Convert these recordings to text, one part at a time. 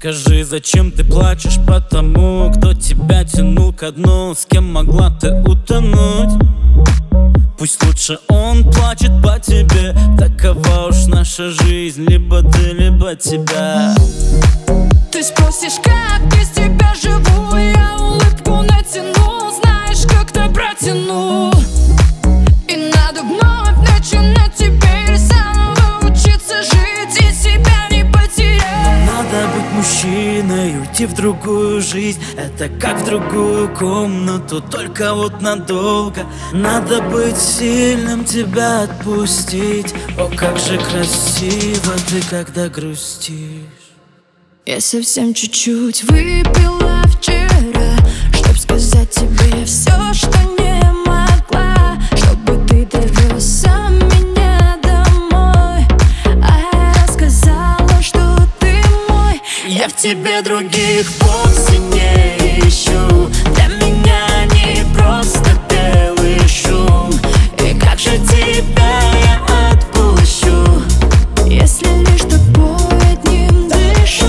Скажи, зачем ты плачешь по тому, кто тебя тянул ко дну, с кем могла ты утонуть? Пусть лучше он плачет по тебе, такова уж наша жизнь, либо ты, либо тебя. Ты спросишь, как без тебя живу, я улыбку натяну, знаешь, как-то протяну. И надо вновь начинать теперь заново учиться жить и себя не потерять. Надо быть мужчиной, уйти в другую жизнь, это как в другую комнату, только вот надолго. Надо быть сильным, тебя отпустить. О, как же красиво ты, когда грустишь. Я совсем чуть-чуть выпила вчера, чтоб сказать тебе все, что не могла, чтобы ты довез меня домой. А я сказала, что ты мой. Я в тебе других вовсе не ищу, для меня не просто белый шум. И как же тебя я отпущу, если лишь тобой одним дышу?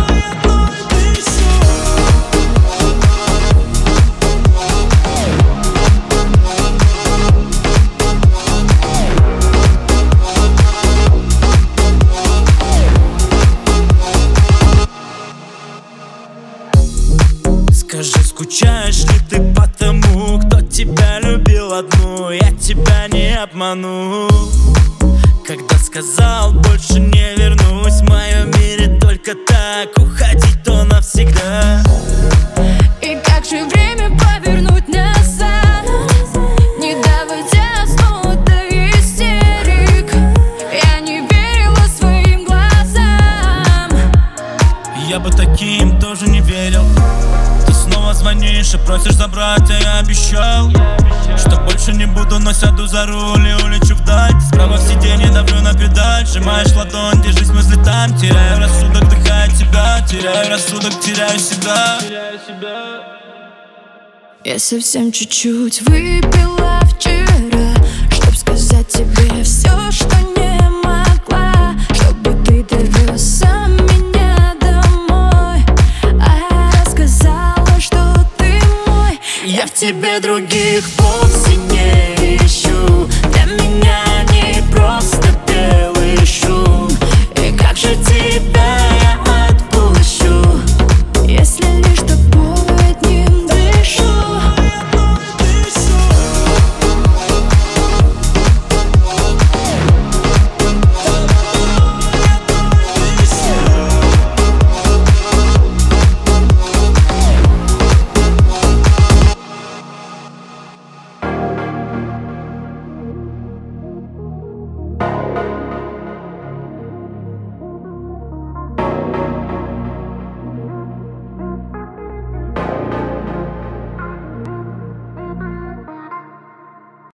Скажи, скучаешь ли ты по тому, кто тебя любил одну? Я тебя не обману, когда сказал, больше не вернусь. В моем мире только так, уходить то навсегда. И как же время повернуть назад, не доводя снова до истерик? Я не верила своим глазам. Я бы таким тоже не верил. Ты снова звонишь и просишь забрать, а я обещал, что больше не буду, но сяду за руль и улечу вдаль. Справа в сиденье давлю на педаль, сжимаешь ладонь, держись, мысли там. Теряю рассудок, вдыхая тебя, теряю рассудок, теряю себя. Я совсем чуть-чуть выпила вчера, чтоб сказать тебе все, что не могла, чтобы ты довез меня домой. А я сказала, что ты мой. Я в тебе других